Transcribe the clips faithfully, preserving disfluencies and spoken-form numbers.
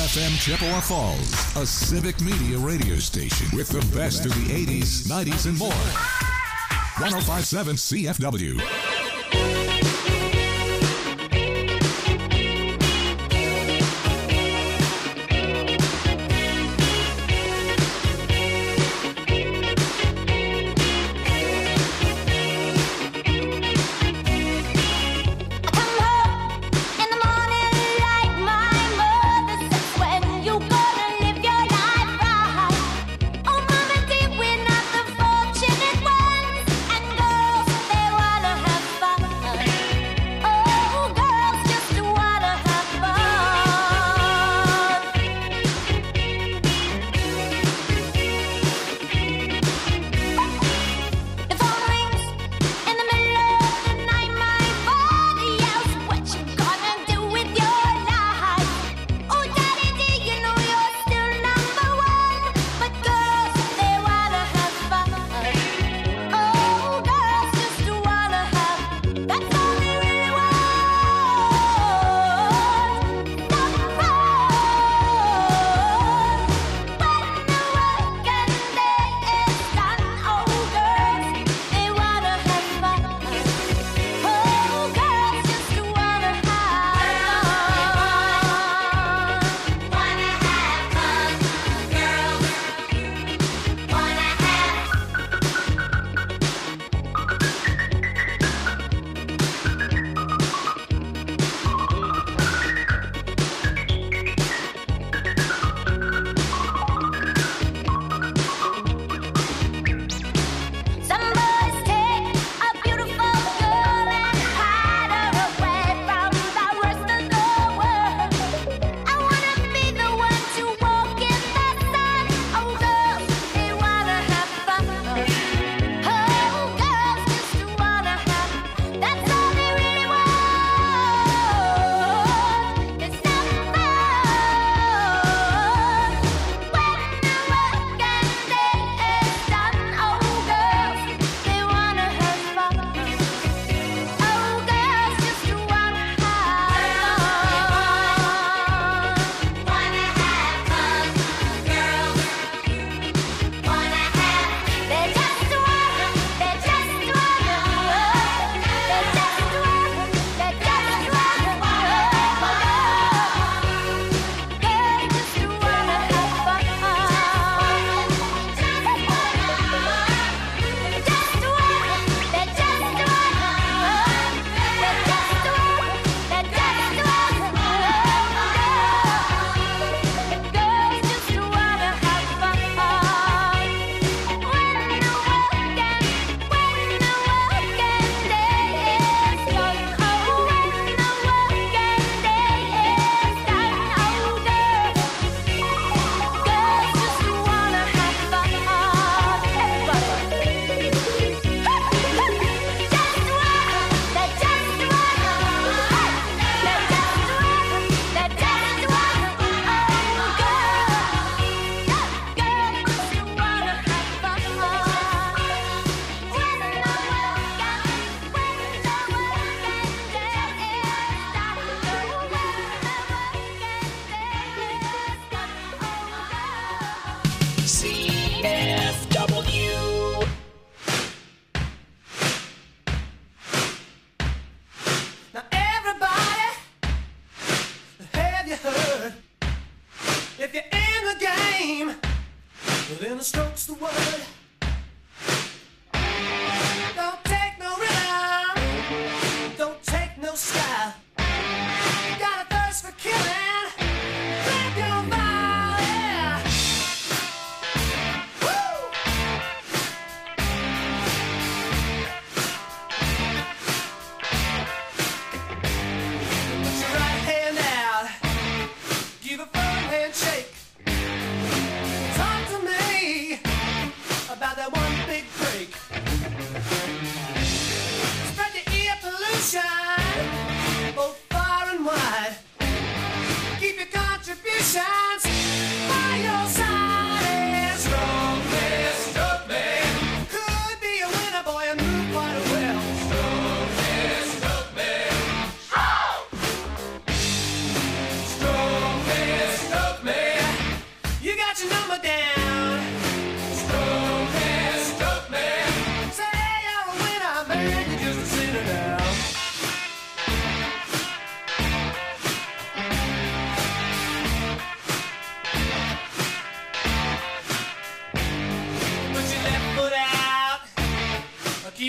F M Chippewa Falls, a civic media radio station with the best of the eighties, nineties, and more. one oh five point seven C F W. Fortunate ones and girls, they wanna have fun.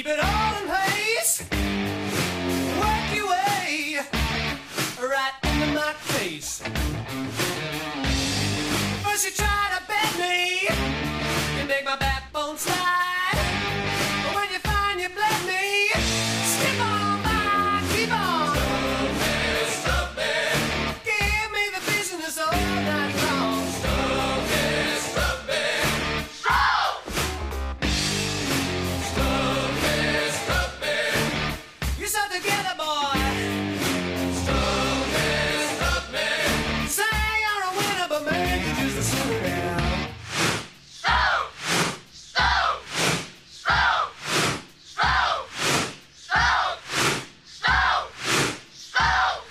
Keep it all in place. Work your way right into my face. First you try to bend me, you make my backbone slide. But when you find you bled me, skip on by, keep on. Stop me, stop me. Give me the business all night long. Stop me, stop me. Stop! Stop me, stop me. You're so together, boy. Stop me, stop me. Say you're a winner, but maybe just a sinner now. Stop! Stop! Stop! Stop! Stop! Stop! Stop!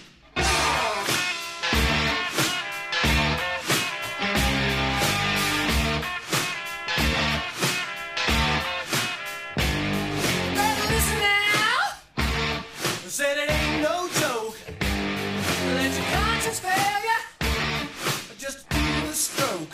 Better listen now. Said it ain't no joke. Let your conscience fail ya. Just do the stroke.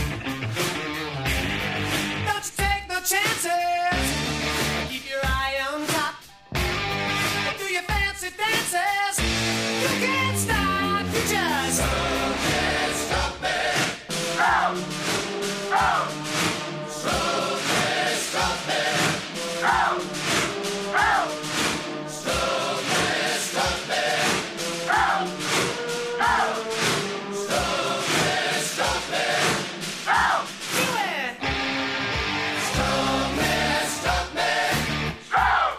Don't you take no chances. Keep your eye on top. Do your fancy dances. You can't stop. You just stop it, stop it. Stop, stop, stop it, stop it. Stop, stop, stop it, stop it. Stop, stop, stop it, stop it. Stop, do it. Stop me, stop me. Stop.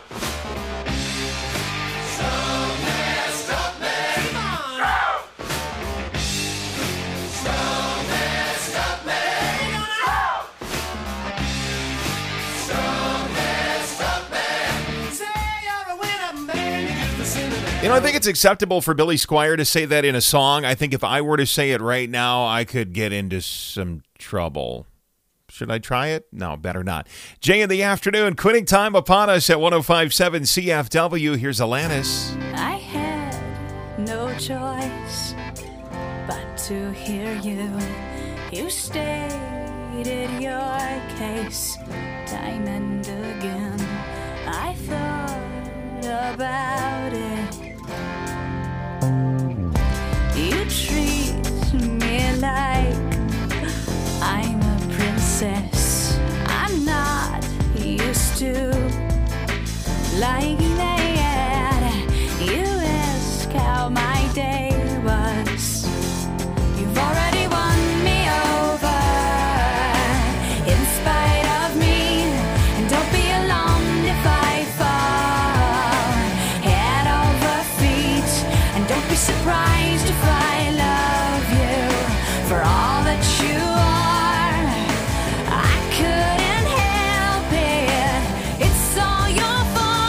Stop me, stop me. Come on. Stop. Stop me, stop me. Stop. Stop me, stop me. Say you're a winner, man. You get the cinnamon. You know, I think it's acceptable for Billy Squier to say that in a song. I think if I were to say it right now, I could get into some trouble. Should I try it? No, better not. Jay in the afternoon, quitting time upon us at one oh five point seven C F W. Here's Alanis. I had no choice but to hear you. You stated your case time and again. I thought about it. You treat me like I'm a princess. I'm not used to liking that. You ask how my day was. You've already won me over in spite of me. And don't be alarmed if I fall head over feet. And don't be surprised if I love you for all that you are. I couldn't help it. It's all your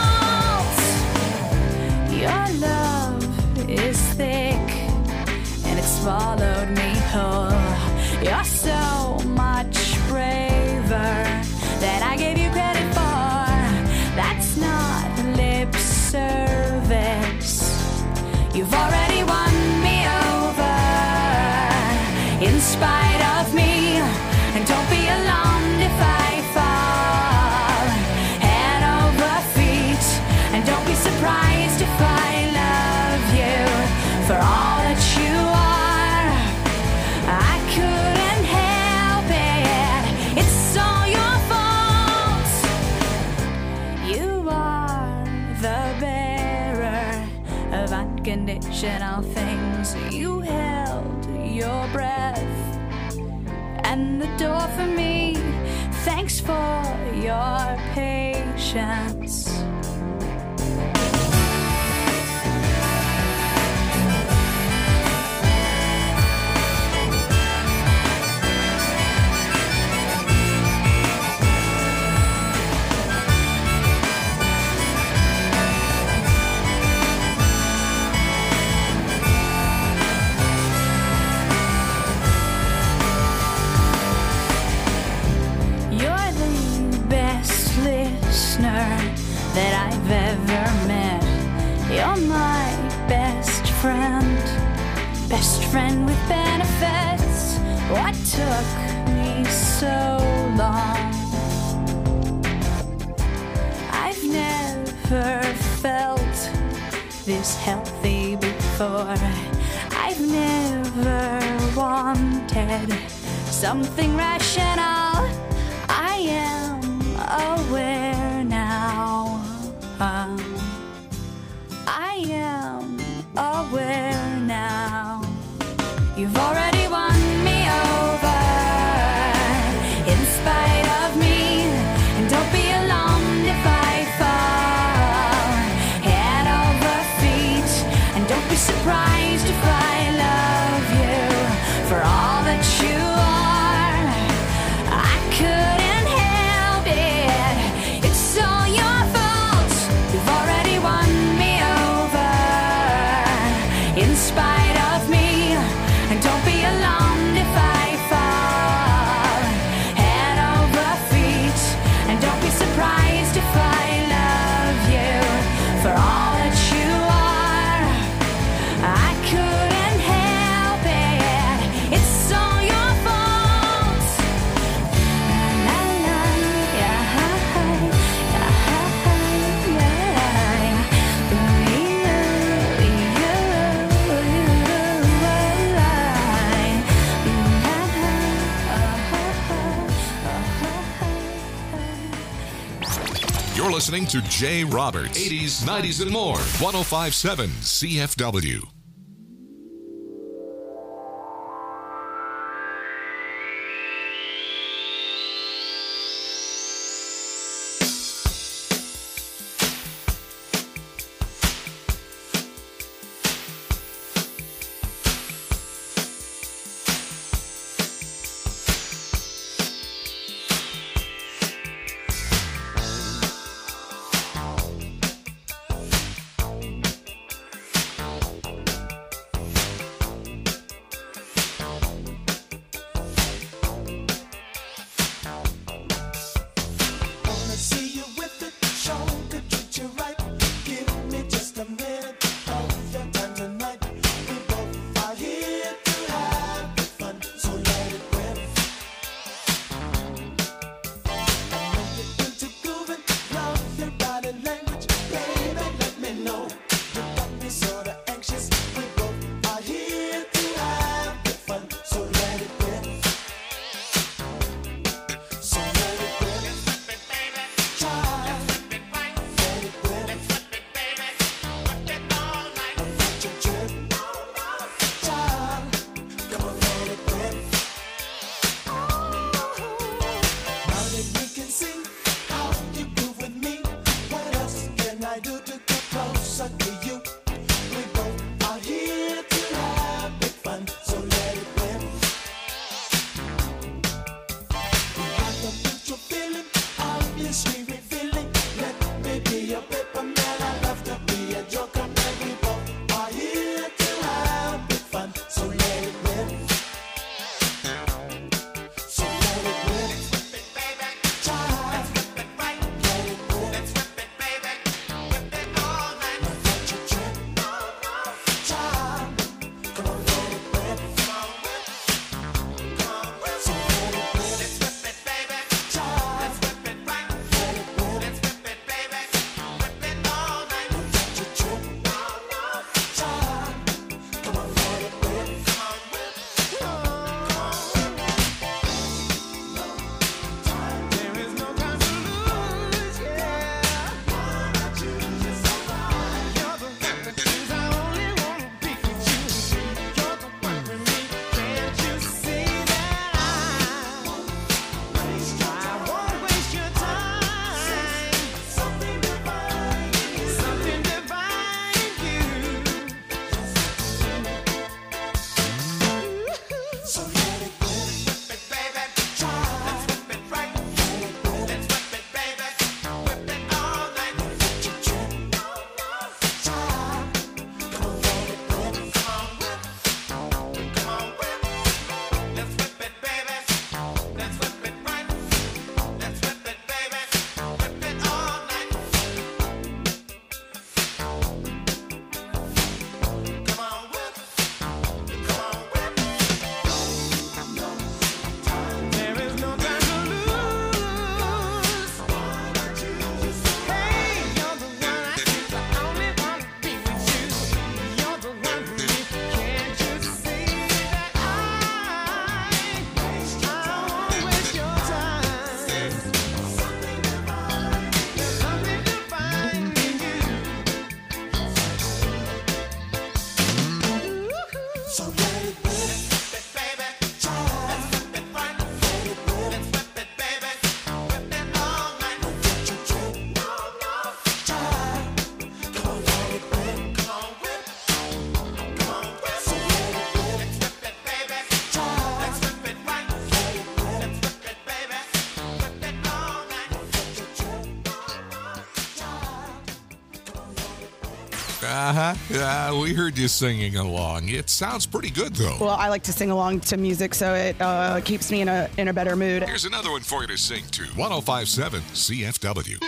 fault. Your love is thick and it's swallowed me whole. You're so much braver than I gave you credit for. That's not lip service. You've already won me over in spite of me. And don't be alarmed if I fall head over feet. And don't be surprised if I love you for all that you are. I couldn't help it. It's all your fault. You are the bearer of unconditional things. You held your breath and the door for me. Thanks for your patience. You're the best listener that I've ever met. You're my best friend, best friend with benefits. What took me so long? I before. I've never wanted something rational. I am aware now. Uh, I am aware now. You've already won me over in spite of me, and don't be alarmed if I fall head over feet, and don't be surprised if I love you for all that you are. I couldn't help it, it's all your fault. You've already won me over in spite of me, and don't be alarmed if I fall head over feet, and don't be surprised if I love you for all that you are. I couldn't help it, it's all your fault. La, la, yeah, yeah, yeah. Ooh, You're listening to Jay Roberts, eighties, nineties, and more. one oh five point seven C F W. Uh-huh. Uh, we heard you singing along. It sounds pretty good, though. Well, I like to sing along to music, so it uh, keeps me in a in a better mood. Here's another one for you to sing to. one oh five point seven C F W.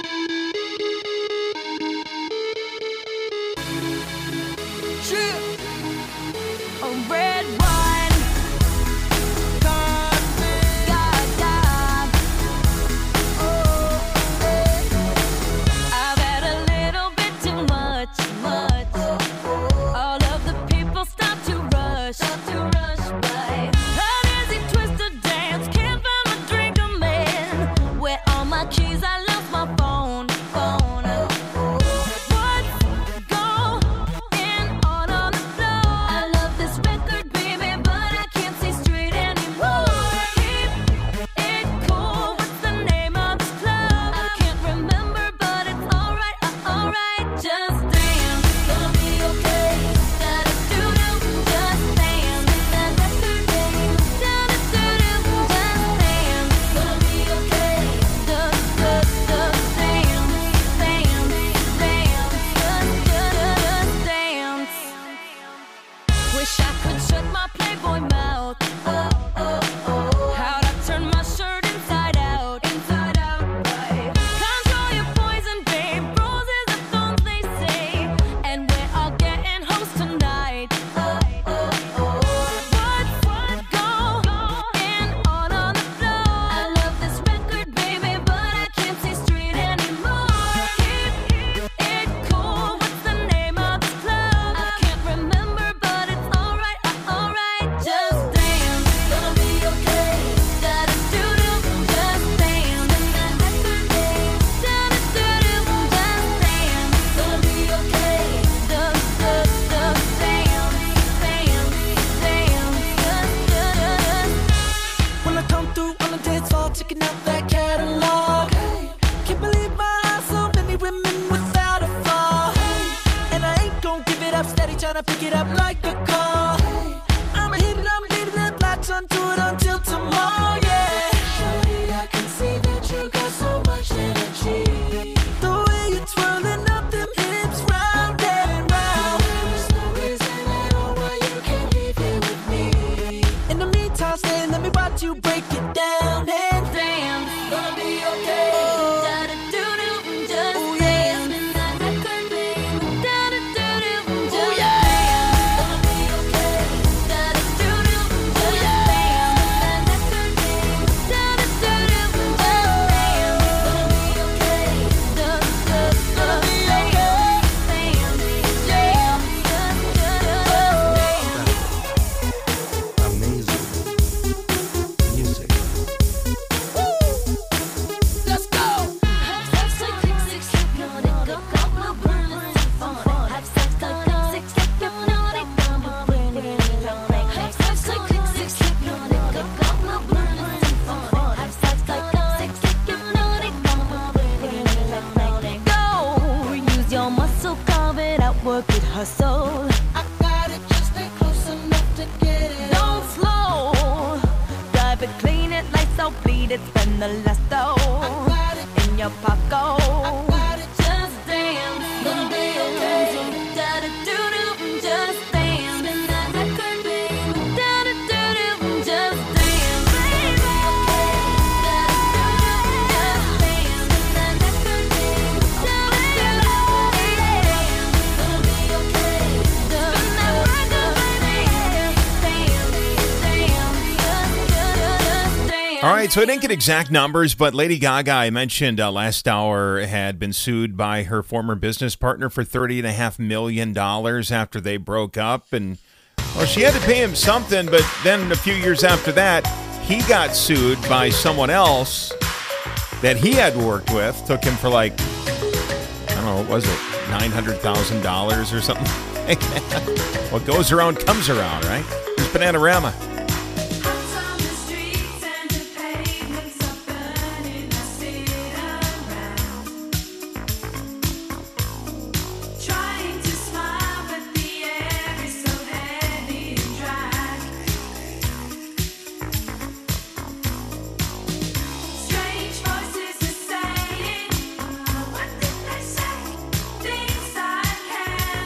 A red wine. God, God. Oh, I've had a little bit too much, much. All of the people stop to rush, stop to rush by. How does it twist to dance? Can't find my drink, a man. Where all my keys? I lost my phone, phone. Tryna pick it up like a call. I'ma hit it, I'ma hit it, and latch onto it until tomorrow, yeah. Shorty, I can see that you got so much energy. The way you're twirling up them hips round and round. There's no reason at all why you can't leave here with me. In the meantime, stay, let me watch you break it down and dance. Gonna be okay. Work it, hustle. I got it, just stay close enough to get it. Don't slow. Drive it, clean it, lights out, bleed it, spend the last dough. I got it in your pocket. I got it, just dance. Gonna be okay. Da da do do, just dance. Spin that record, baby. Da da do do, just dance, baby. Da da do do, just dance. Spin that record, baby. Da da do do. All right, so I didn't get exact numbers, but Lady Gaga, I mentioned uh, last hour, had been sued by her former business partner for thirty point five million dollars after they broke up. And, well, she had to pay him something, but then a few years after that, he got sued by someone else that he had worked with. Took him for like, I don't know, what was it, nine hundred thousand dollars or something like that. What goes around comes around, right? Here's Bananarama. Things I can't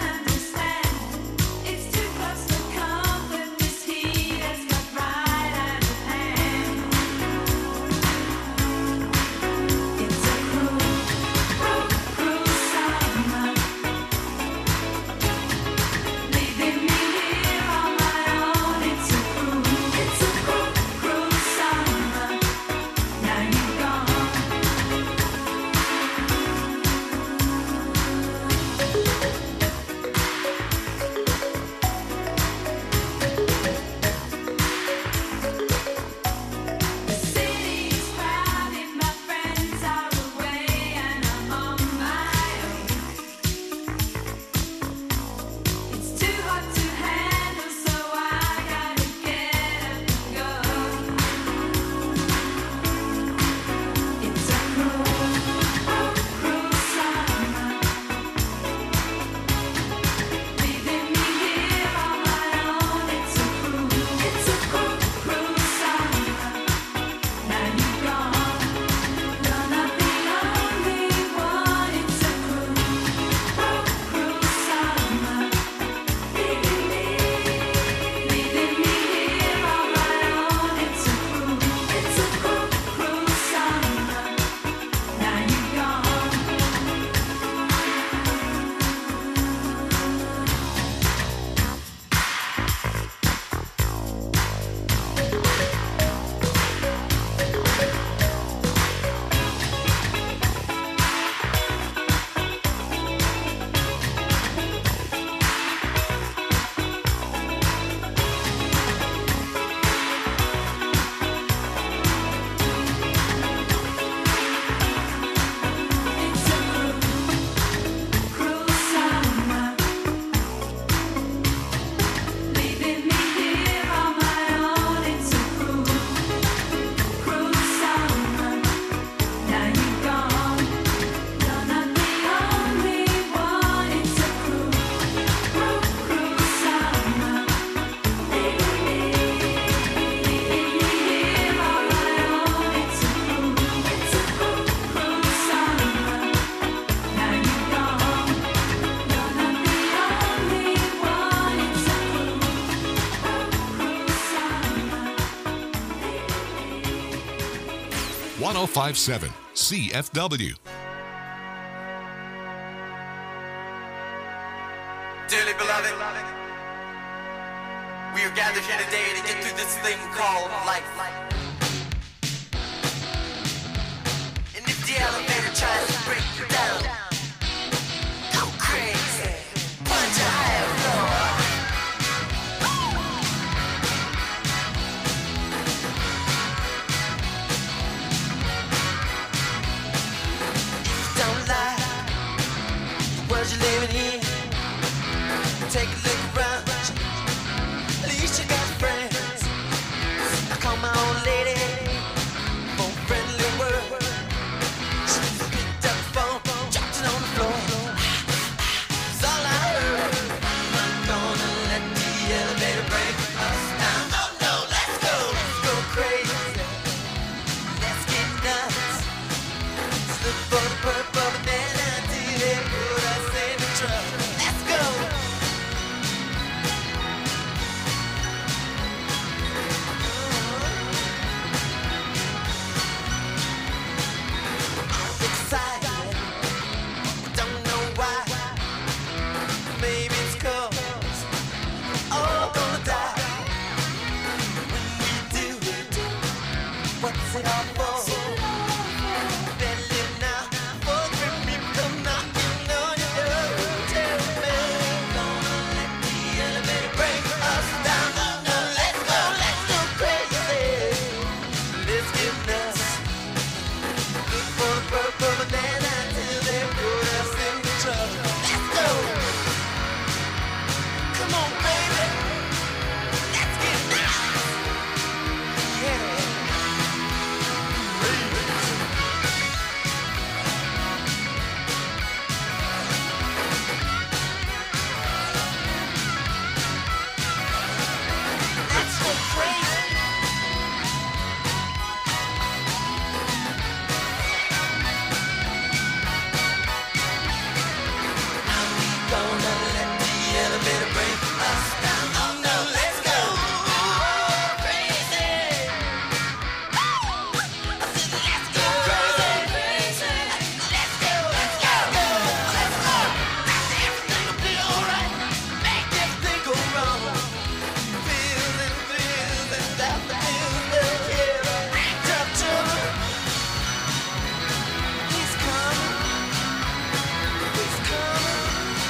oh five point seven C F W. Dearly beloved, we are gathered here today to get through this thing called life. And if the elevator tries to break you down, go crazy, punch a higher floor. Don't lie, the world you're living in. Take a look around, at least you got friends. I call my old lady for a friendly word. She picked up the phone, dropped it on the floor. That's all I heard. I'm not gonna let the elevator break us down. Oh no, let's go, let's go crazy. Let's get nuts. Let's look for the purple banana till they put us in the trouble. Let's go. What's it all for? Better live now, before the people come knocking on your door. Tell me, gonna let the elevator break us down. No, let's go, let's go crazy. Let's get nuts. Look for the purple banana till they put us in trouble. Let's go. Come on, baby. Let's get nuts. Yeah. Let's go crazy. Are we gonna let the elevator break us down? Oh no, let's go crazy. I said let's go crazy. Let's go, let's go, let's go. Everything will be alright. Make everything go wrong. Feels and feels and that feels that yeah. Tough trouble. He's coming. He's coming.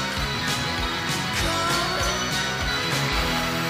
Coming.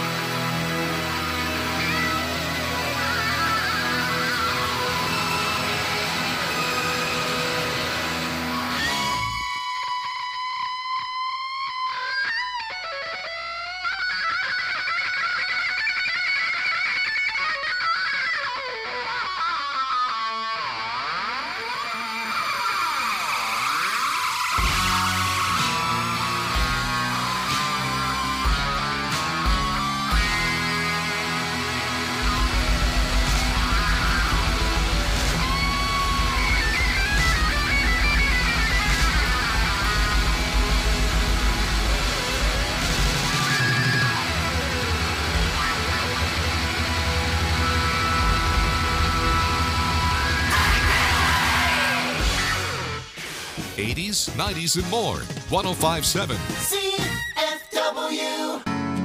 eighties, nineties, and more. one oh five point seven. C F W.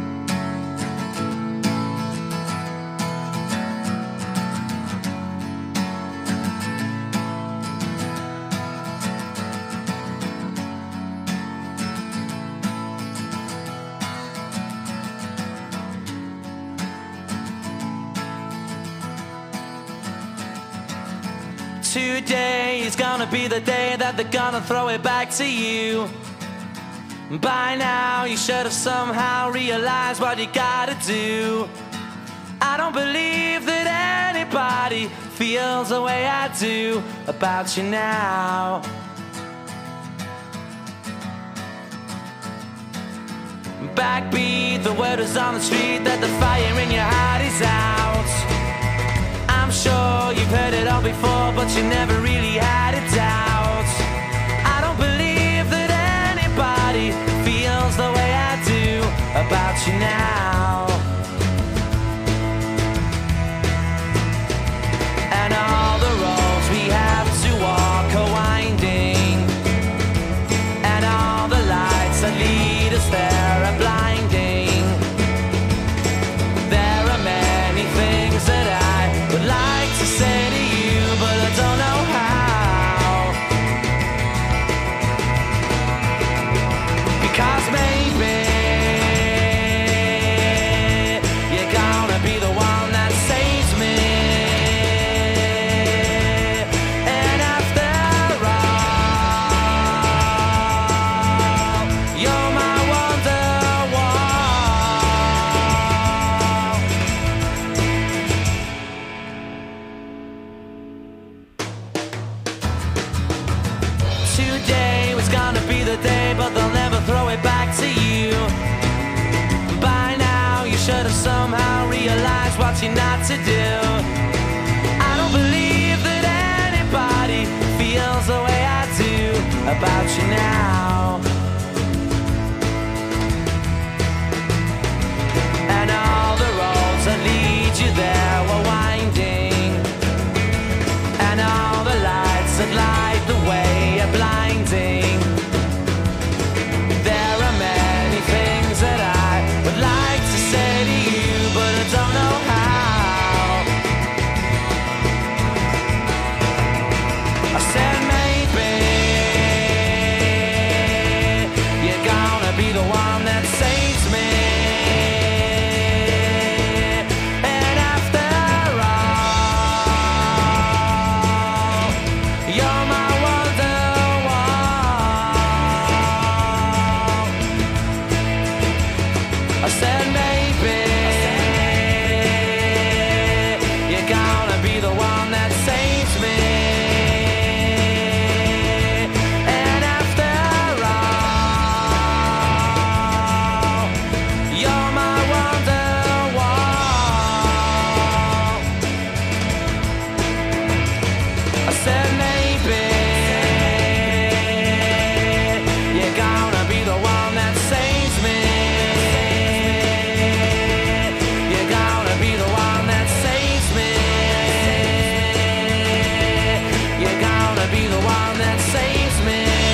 Today is gonna be the day that they're gonna throw it back to you. By now you should have somehow realized what you gotta do. I don't believe that anybody feels the way I do about you now. Backbeat, the word is on the street that the fire in your heart is out. I'm sure you've heard it all before, but you never really had a doubt. I don't believe that anybody feels the way I do about you now. And all the roads we today was gonna be the day, but they'll never throw it back to you. By now, you should have somehow realized what you're not to do. I don't believe that anybody feels the way I do about you now. And all the roads that lead you there were winding, and all the lights that light the way are blinding. There are many things that I would like to say to you, but I don't know how. I said maybe you're gonna be the one that saves me. And after all, you're my Wonderwall. I said maybe you're gonna be the one that saves me. And after all, you're my Wonderwall. I said maybe you're gonna be the one that saves me. You're gonna be the one that saves me. You're gonna be the one that saves me.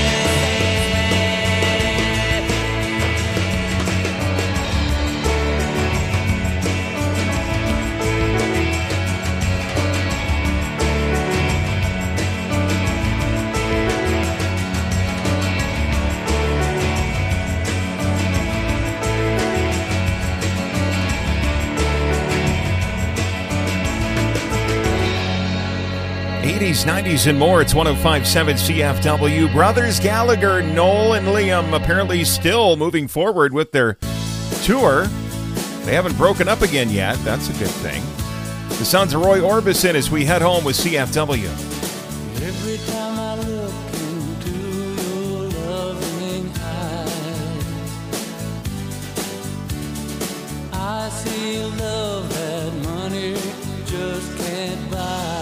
eighties, nineties, and more. It's one oh five point seven C F W. Brothers Gallagher, Noel and Liam, apparently still moving forward with their tour. They haven't broken up again yet. That's a good thing. The sounds of Roy Orbison as we head home with C F W. Every time I look into your loving eyes, I see a love that money just can't buy.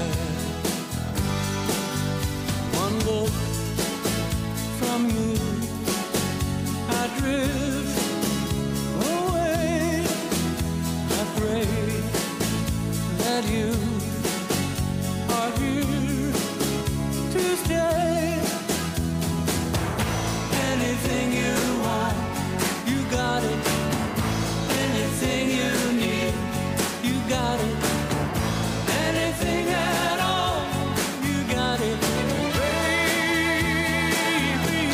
One look from you, I drift away. I pray that you are here to stay. Anything you want, you got it. Anything you need, you got it. Anything at all, you got it, baby.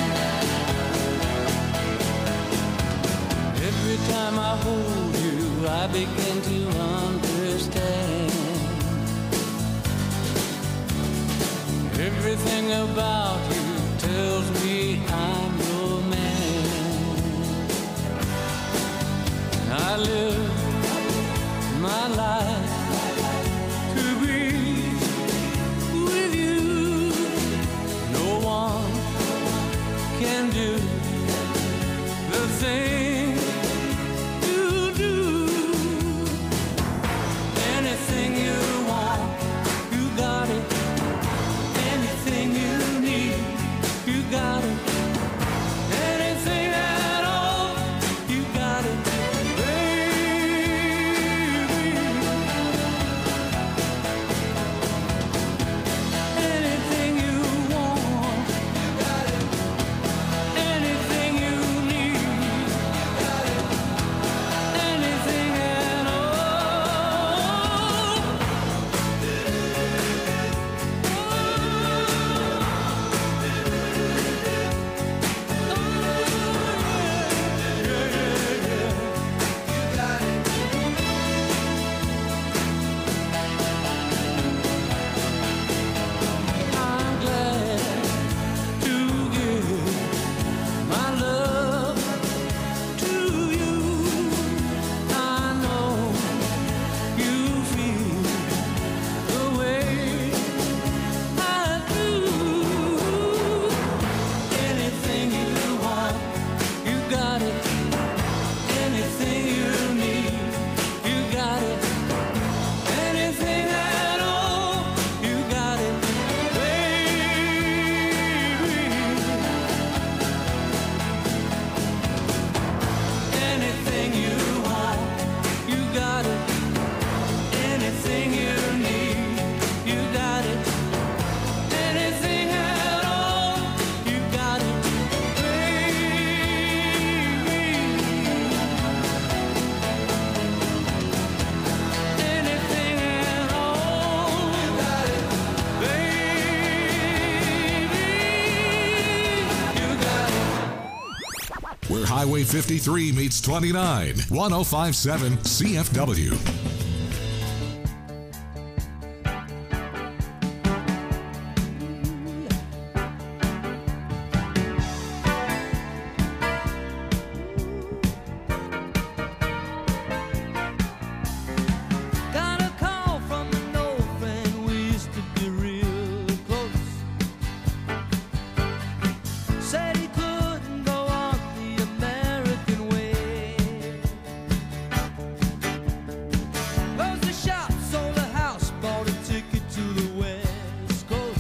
Every time I hold you, I begin to understand. Everything about you tells me I'm your man. I live my life to be with you. No one can do the thing you do. Anything you want, you got it. Anything you need, you got it. Anything at all, you got it, baby. Highway fifty-three meets twenty-nine. one oh five point seven C F W. Got a call from an old friend, we used to be real close. Said he couldn't go on the American way. Closed the shop, sold a house, bought a ticket to the West Coast.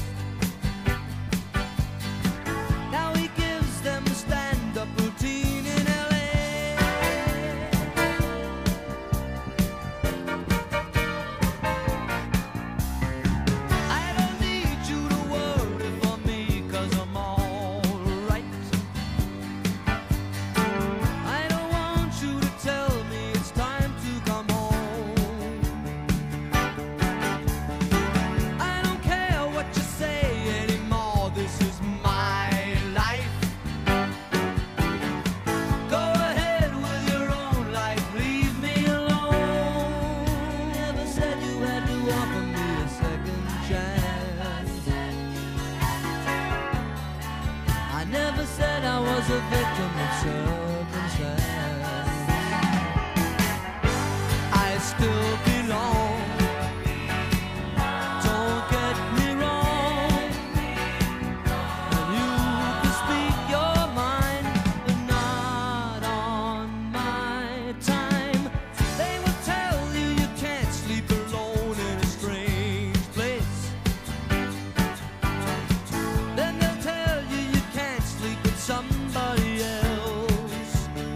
Now he gives them a stand-up routine in L A. I don't need you to worry for me, 'cause I'm alright. I don't want you to tell me it's time to come home. I don't care what you say anymore, this is my life. Go ahead with your own life, leave me alone. Never said you had to offer me a second chance. I never said I was a victim of circumstance. I still belong. Don't get me wrong. And you can speak your mind, but not on my time. They will tell you you can't sleep alone in a strange place. Then they'll tell you you can't sleep with somebody else.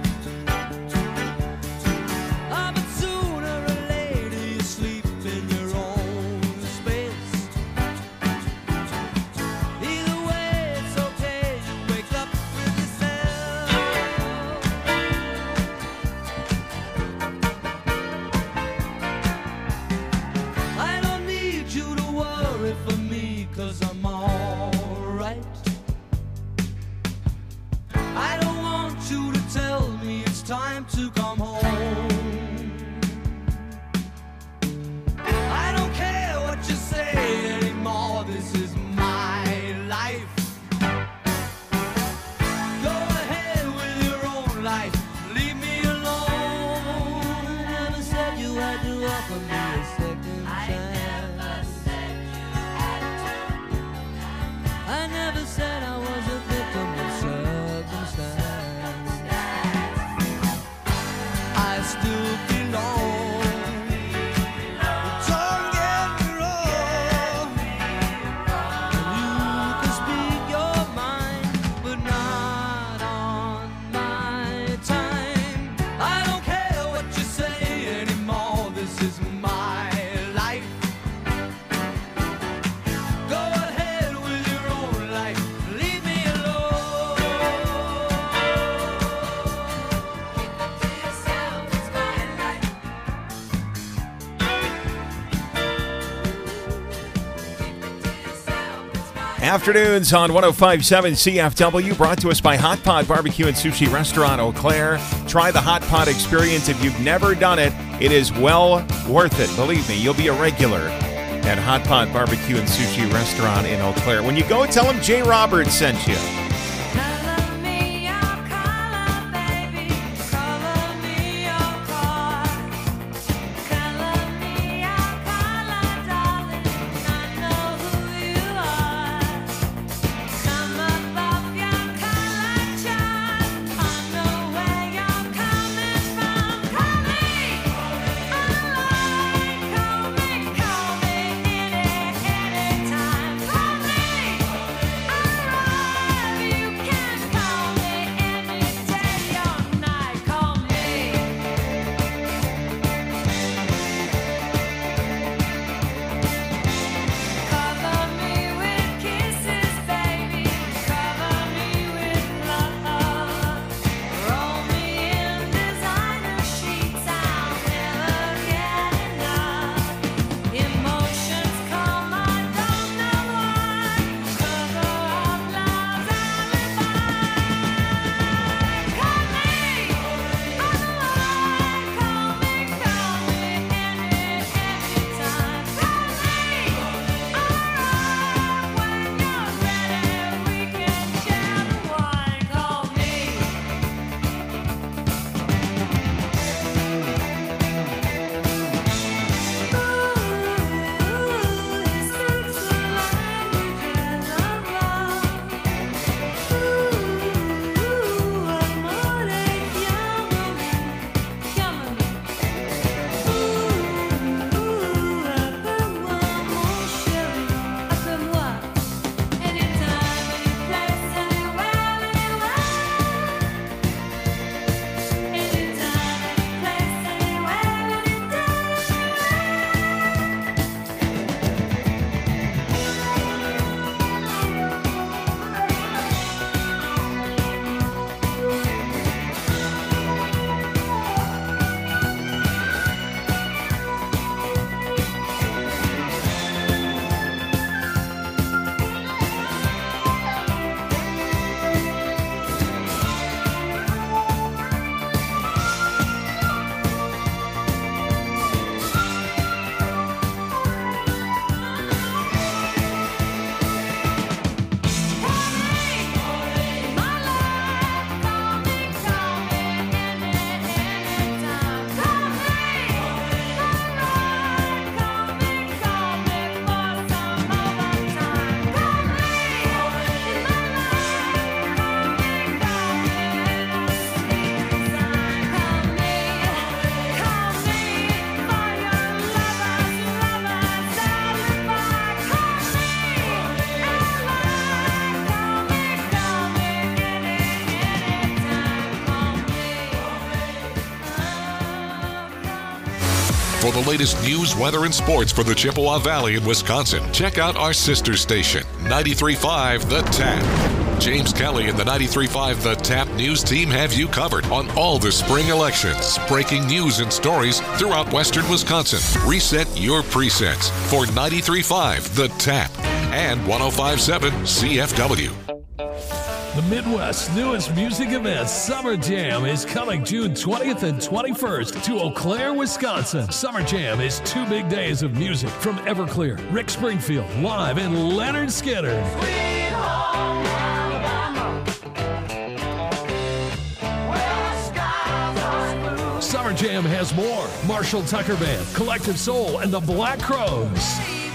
Ah, but sooner or later you sleep in your own space. Either way, it's okay, you wake up with yourself. I don't need you to worry for me, 'cause I'm alright. I don't want you to tell me it's time to come home. I don't care what you say anymore, this is my life. Go ahead with your own life, leave me alone. Never said you had to offer me a second chance. I never said I was a victim of circumstance. I still belong. Don't get me wrong. You can speak your mind, but not on my time. I don't care what you say anymore, this is my life. Go ahead with your own life, leave me alone. Keep it to yourself, it's my life. Keep it to yourself, it's my Afternoons on one oh five point seven C F W, brought to us by Hot Pot Barbecue and Sushi Restaurant Eau Claire. Try the Hot Pot experience if you've never done it. It is well worth it. Believe me, you'll be a regular at Hot Pot Barbecue and Sushi Restaurant in Eau Claire. When you go, tell them Jay Roberts sent you. Color me your color, baby. Color me your car. Color me your color, darling. I know who you are. Come above your color chart. I know where you're coming from. Call me, alright. Call me, call me any, anytime. Call me, alright. For the latest news, weather, and sports for the Chippewa Valley in Wisconsin, check out our sister station, ninety-three point five The Tap. James Kelly and the ninety-three point five The Tap News team have you covered on all the spring elections, breaking news and stories throughout western Wisconsin. Reset your presets for ninety-three point five The Tap and one oh five point seven C F W. The Midwest's newest music event, Summer Jam, is coming June twentieth and twenty-first to Eau Claire, Wisconsin. Summer Jam is two big days of music from Everclear, Rick Springfield, live, and Leonard Skinner. Sweet home Alabama, where the skies are blue. Summer Jam has more. Marshall Tucker Band, Collective Soul, and the Black Crows.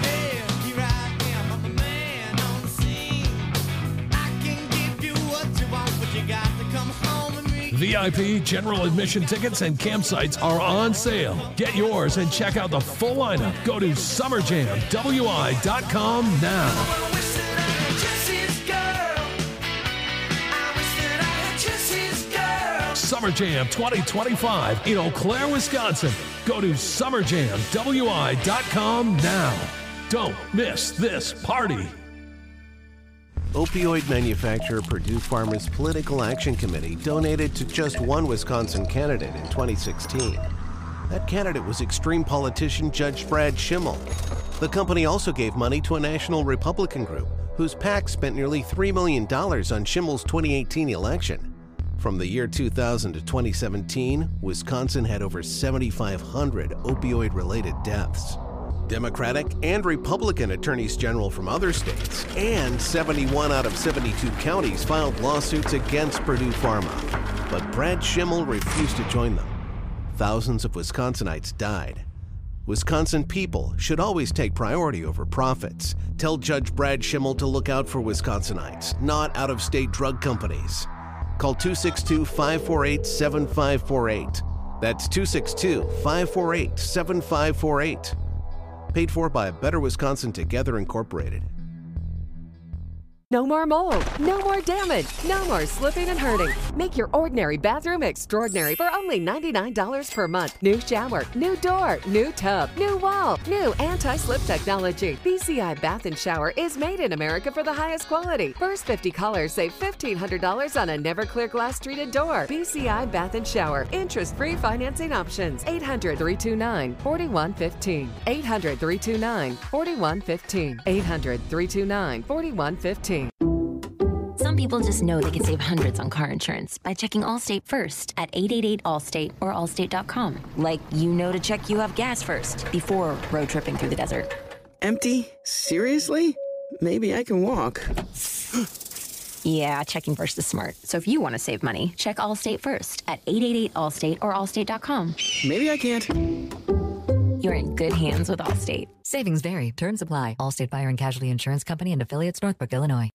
V I P, general admission tickets, and campsites are on sale. Get yours and check out the full lineup. Go to summer jam w i dot com now. Summer Jam twenty twenty-five in Eau Claire, Wisconsin. Go to summer jam w i dot com now. Don't miss this party. Opioid manufacturer Purdue Pharma's Political Action Committee donated to just one Wisconsin candidate in twenty sixteen. That candidate was extreme politician Judge Brad Schimmel. The company also gave money to a national Republican group whose PAC spent nearly three million dollars on Schimmel's twenty eighteen election. From the year two thousand to twenty seventeen, Wisconsin had over seventy-five hundred opioid-related deaths. Democratic and Republican attorneys general from other states and seventy-one out of seventy-two counties filed lawsuits against Purdue Pharma. But Brad Schimmel refused to join them. Thousands of Wisconsinites died. Wisconsin people should always take priority over profits. Tell Judge Brad Schimmel to look out for Wisconsinites, not out-of-state drug companies. Call two six two, five four eight, seven five four eight. That's two six two, five four eight, seven five four eight. Paid for by Better Wisconsin Together Incorporated. No more mold, no more damage, no more slipping and hurting. Make your ordinary bathroom extraordinary for only ninety-nine dollars per month. New shower, new door, new tub, new wall, new anti-slip technology. B C I Bath and Shower is made in America for the highest quality. First fifty callers save fifteen hundred dollars on a Neverclear glass treated door. B C I Bath and Shower. Interest-free financing options. eight hundred, three two nine, four one one five. eight hundred, three two nine, four one one five. eight hundred, three two nine, four one one five. Some people just know they can save hundreds on car insurance by checking Allstate first at eight eight eight Allstate or allstate dot com. Like you know to check you have gas first before road tripping through the desert. Empty? Seriously? Maybe I can walk. Yeah, checking first is smart. So if you want to save money, check Allstate first at eight eight eight Allstate or allstate dot com. Maybe I can't. You're in good hands with Allstate. Savings vary. Terms apply. Allstate Fire and Casualty Insurance Company and affiliates, Northbrook, Illinois.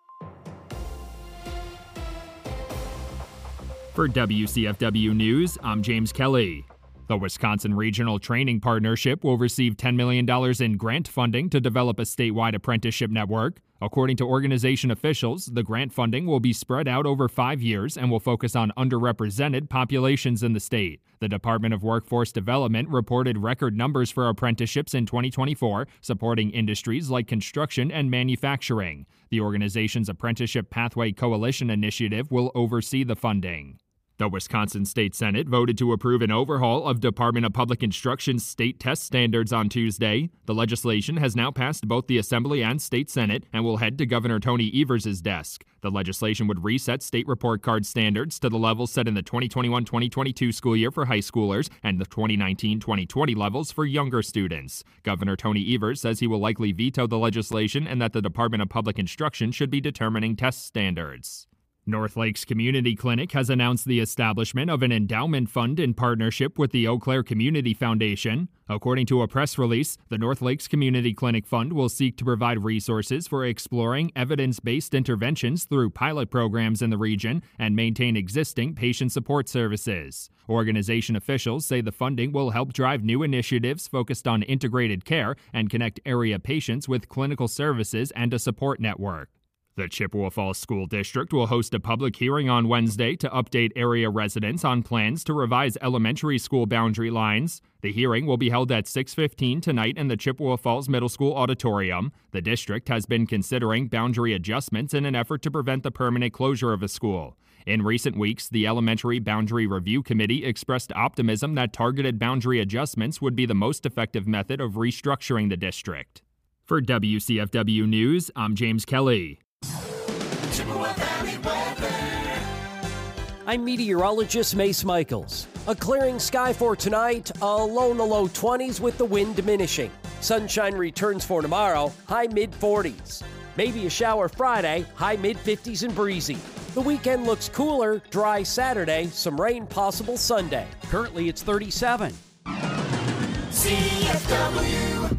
For W C F W News, I'm James Kelly. The Wisconsin Regional Training Partnership will receive ten million dollars in grant funding to develop a statewide apprenticeship network. According to organization officials, the grant funding will be spread out over five years and will focus on underrepresented populations in the state. The Department of Workforce Development reported record numbers for apprenticeships in twenty twenty-four, supporting industries like construction and manufacturing. The organization's Apprenticeship Pathway Coalition initiative will oversee the funding. The Wisconsin State Senate voted to approve an overhaul of Department of Public Instruction's state test standards on Tuesday. The legislation has now passed both the Assembly and State Senate and will head to Governor Tony Evers' desk. The legislation would reset state report card standards to the levels set in the twenty twenty-one twenty twenty-two school year for high schoolers and the twenty nineteen twenty twenty levels for younger students. Governor Tony Evers says he will likely veto the legislation and that the Department of Public Instruction should be determining test standards. North Lakes Community Clinic has announced the establishment of an endowment fund in partnership with the Eau Claire Community Foundation. According to a press release, the North Lakes Community Clinic Fund will seek to provide resources for exploring evidence-based interventions through pilot programs in the region and maintain existing patient support services. Organization officials say the funding will help drive new initiatives focused on integrated care and connect area patients with clinical services and a support network. The Chippewa Falls School District will host a public hearing on Wednesday to update area residents on plans to revise elementary school boundary lines. The hearing will be held at six fifteen tonight in the Chippewa Falls Middle School auditorium. The district has been considering boundary adjustments in an effort to prevent the permanent closure of a school. In recent weeks, the Elementary Boundary Review Committee expressed optimism that targeted boundary adjustments would be the most effective method of restructuring the district. For W C F W News, I'm James Kelly. Chippewa Valley weather. I'm meteorologist Mace Michaels. A clearing sky for tonight, a low in the low twenties with the wind diminishing. Sunshine returns for tomorrow, high mid forties. Maybe a shower Friday, high mid fifties and breezy. The weekend looks cooler, dry Saturday, some rain possible Sunday. Currently it's thirty-seven. C F W.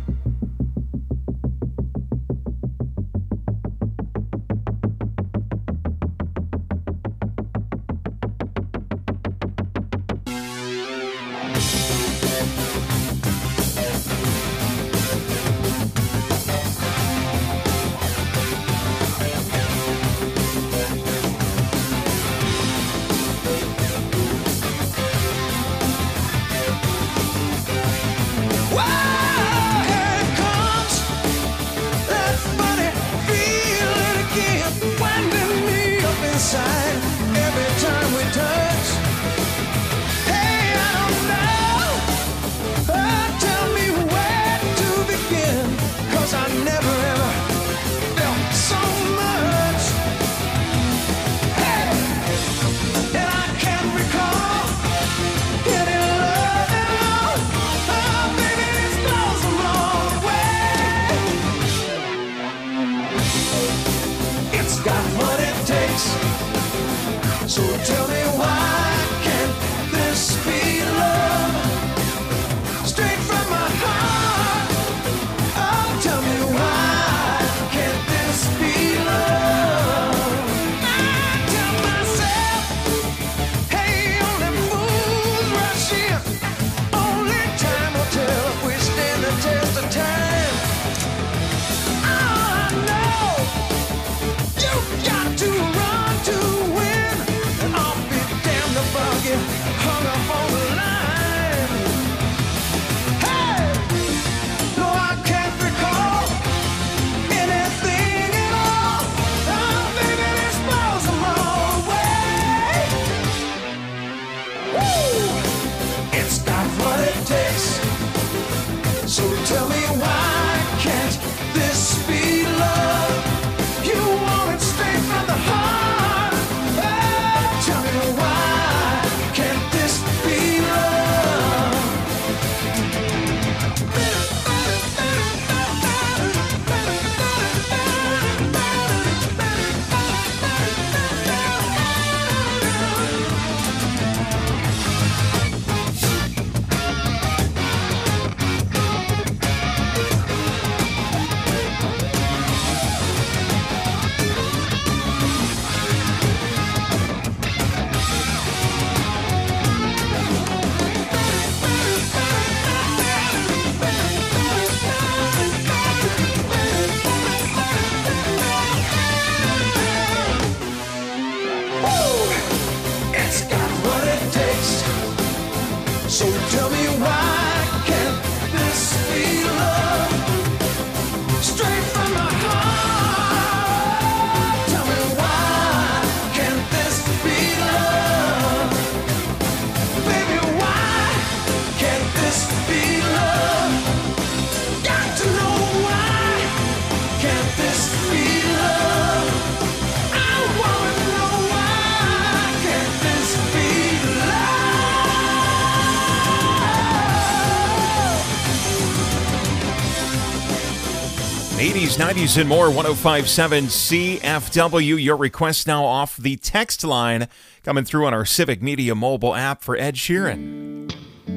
eighties, nineties, and more, one oh five point seven C F W. Your request now off the text line coming through on our Civic Media mobile app for Ed Sheeran.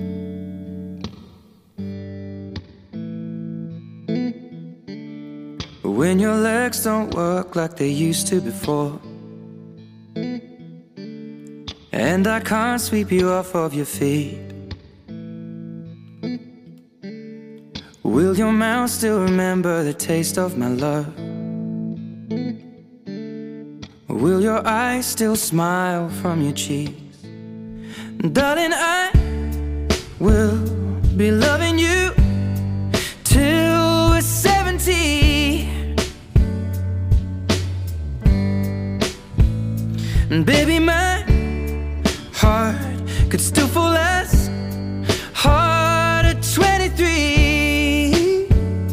When your legs don't work like they used to before, and I can't sweep you off of your feet, will your mouth still remember the taste of my love? Will your eyes still smile from your cheeks? Darling, I will be loving you till we're seventy. And baby, my heart could still fall as hard at twenty-three.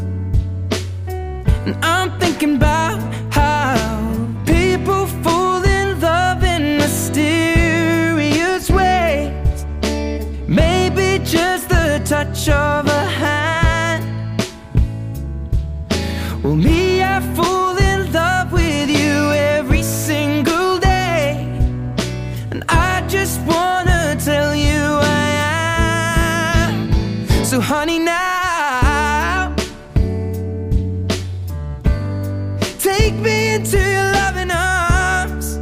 And I'm thinking about how people fall in love in mysterious ways. Maybe just the touch of a hand. Well, me, I fall in love with you every single day. And I just wanna tell you I am. So honey, now take me into your loving arms.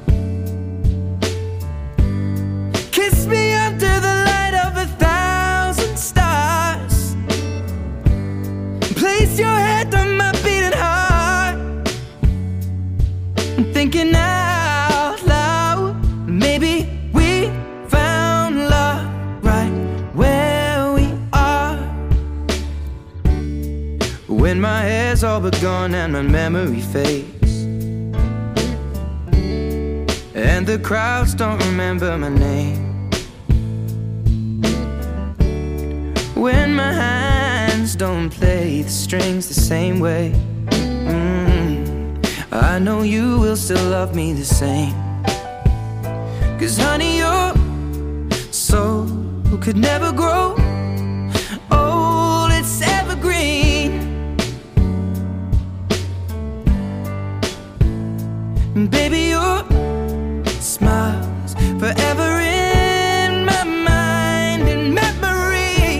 Kiss me under the light of a thousand stars. Place your head on my beating heart. I'm thinking out loud, maybe we found love right where we are. When my hair's all but gone and my memory fades, and the crowds don't remember my name. When my hands don't play the strings the same way, mm, I know you will still love me the same. Cause honey, your soul could never grow old, it's evergreen. And baby, your smile's forever in my mind and memory.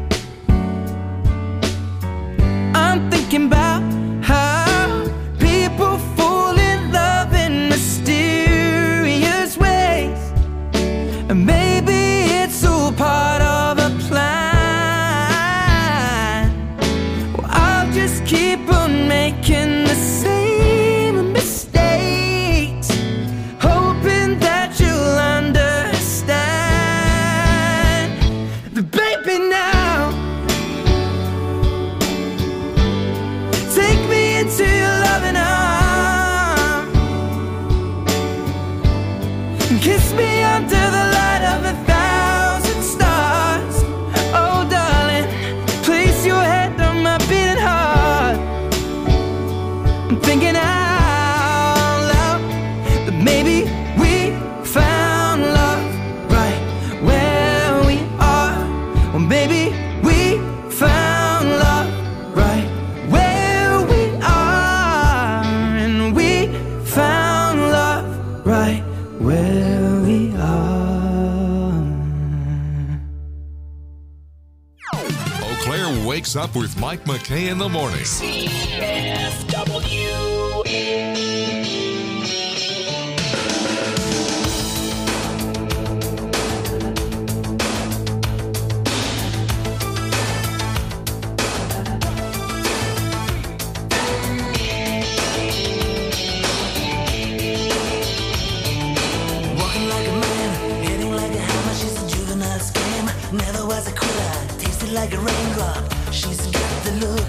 I'm thinking about how people fall in love in mysterious ways. And maybe it's all part of a plan. Well, I'll just keep on making the same mistakes, hoping that you'll understand. But baby, now take me into your loving arms. Kiss me under the light of a thousand stars. Oh darling, place your head on my beating heart. I'm thinking out loud that maybe we found love right where we are. Or maybe we found love right where we are. And we found love right where we are. Eau Claire wakes up with Mike McKay in the morning. C F W. Walking like a man, hitting like a hammer. She's a juvenile scam. Never was a quitter, tasted like a raindrop. She's got the look.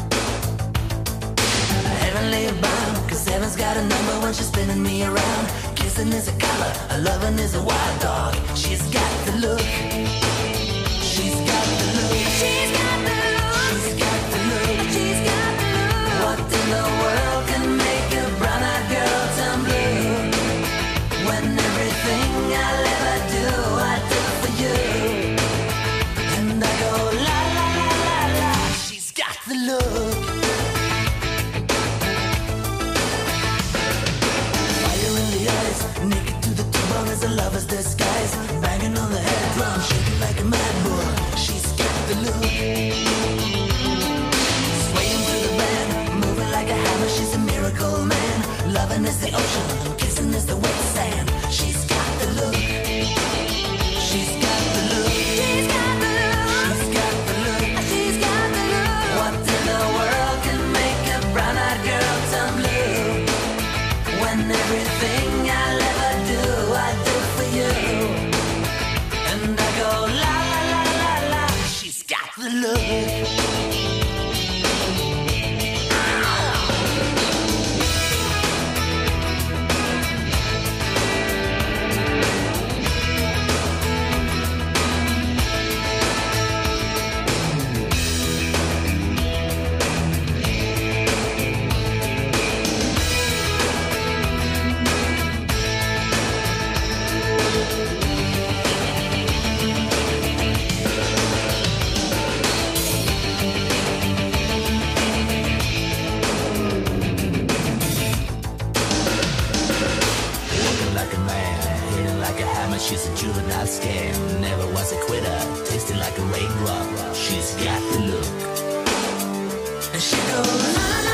Heavenly bound, cause heaven's got a number when she's spinning me around. Kissing is a color, a loving is a wild dog. She's got the look. She's got the look. She's got the look. She's got the look. She's got the look. What in the world can make a brown-eyed girl turn blue? When everything I'll ever do, I do for you. And I go la la la la la. She's got the look. Fire in the eyes, naked to the bone as a lover's disguise. Banging on the head drum, shaking like a mad bull. She's got the look. Swaying through the band, moving like a hammer. She's a miracle man. Loving is the ocean, kissing is the wet sand. She's got the look. She's got the look. She's got the look. She's got the look. She's got the look. What in the world can make a brown-eyed girl turn blue? When And everything I'll ever do, I do for you. And I go la la la la la. She's got the look. She's a juvenile scam, never was a quitter, tasting like a raindrop. She's got the look. And she goes, la la